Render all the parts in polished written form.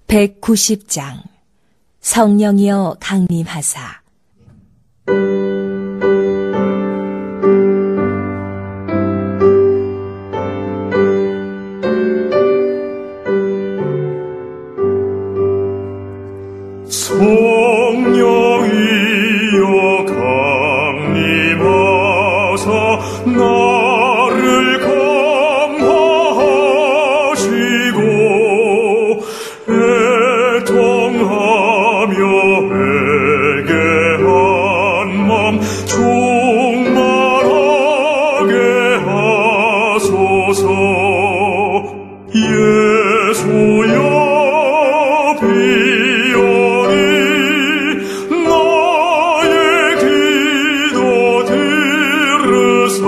190장 성령이여 강림하사. 성령이여 강림하사 나를 감화하시고 애통하며 회개한 맘 충만하게 하소서. 예수여 비오니 나의 기도 들으사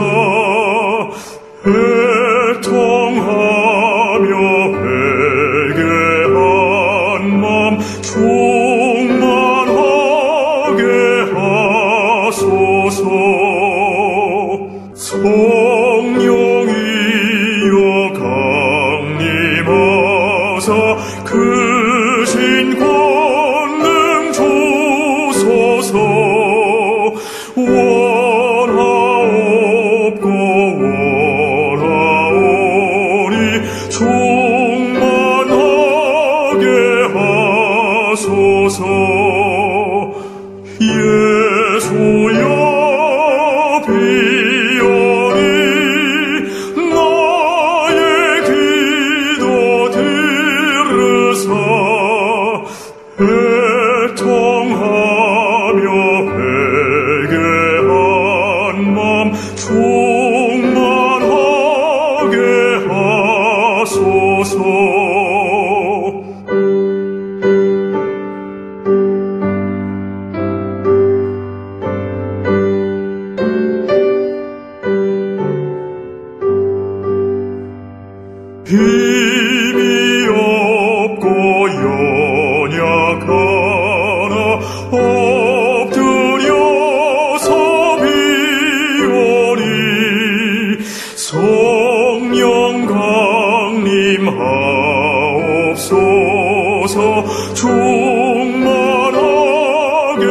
애통하며 회개한 맘 충만하게 하소서. 성령이여 강림하사 크신 권능 주소서. 원하옵고 원하오니 충만하게 하소서. 예수여 비오니 나의 기도 들으사 애통하며 회개한 맘 충만하게 하소서. 힘이 없고 연약하나 엎드려서 비오니 성령 강림하옵소서. 충만하게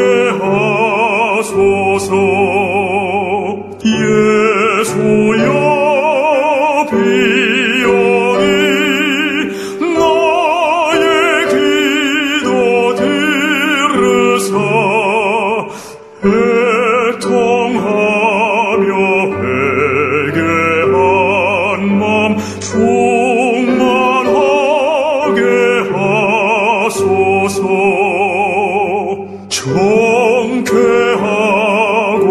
하소서. 예수여 비오니 나의 기도 들으사 애통하며 회개한 맘 충만하게 하소서. 정쾌하고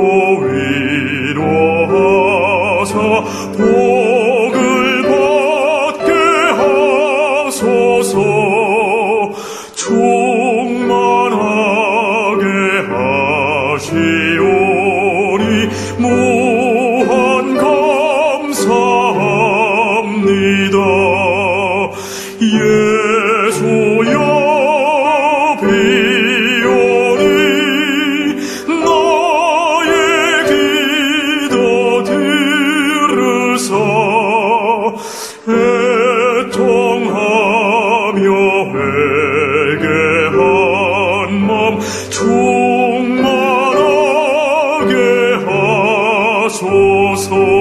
위로하사 복을 받게 하소서. 충만하게 하시오니 무한 감사합니다. 예수여 비오니 나의 기도 들으사 애통하며 회개한 맘 충만하게 하소서.